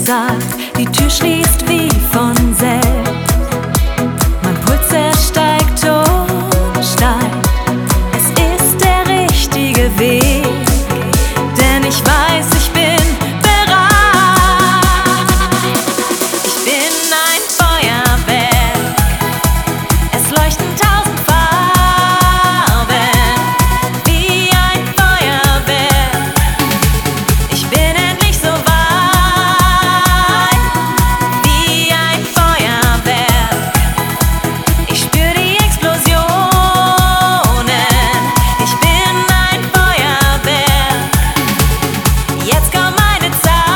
sagt, die Tür schließt wie von selbst. Mein Puls, er steigt und steigt. Es ist der richtige Weg, denn ich weiß, ich bin bereit. Ich bin ein Feuerwerk, es leuchten 1000 Farben, wie ein Feuerwerk. Ich bin endlich so weit, wie ein Feuerwerk. Ich spür die Explosionen, ich bin ein Feuerwerk. Jetzt kommt meine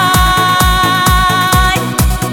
Zeit.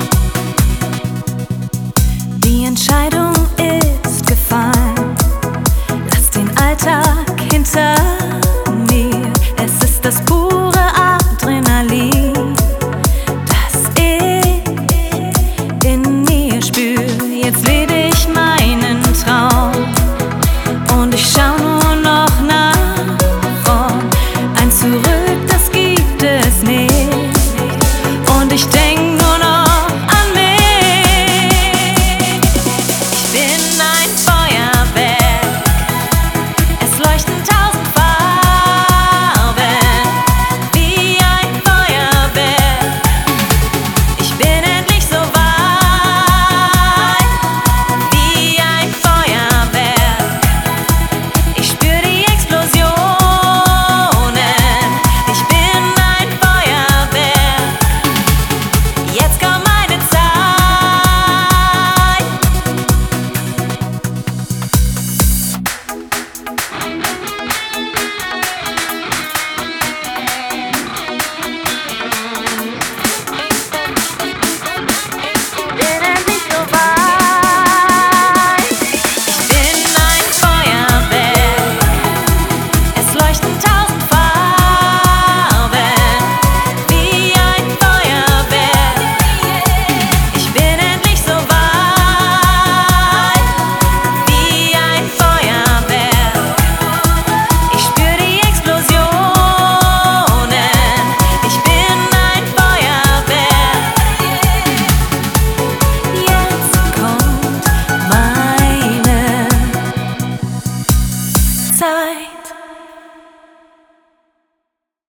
Die Entscheidung ist gefallen, lass den Alltag hinter mir. Es ist das pure Adrenalin, das ich in mir spür. Jetzt lebe ich meinen Traum und ich schau nur noch nach vorn. Ein Zurück, das gibt es nicht, und ich denk nur noch an mich. Ich bin ein Feuerwerk, es leuchten 1000 Farben, wie ein Feuerwerk. Ich bin endlich so weit, wie ein Feuerwerk. Ich spür die Explosionen, ich bin ein Feuerwerk. Jetzt kommt meine Zeit. Bin endlich so weit. Ich bin ein Feuerwerk, es leuchten 1000 Farben, wie ein Feuerwerk. Ich bin endlich so weit, wie ein Feuerwerk. Ich spür die Explosionen, ich bin ein Feuerwerk. Jetzt kommt meine Zeit.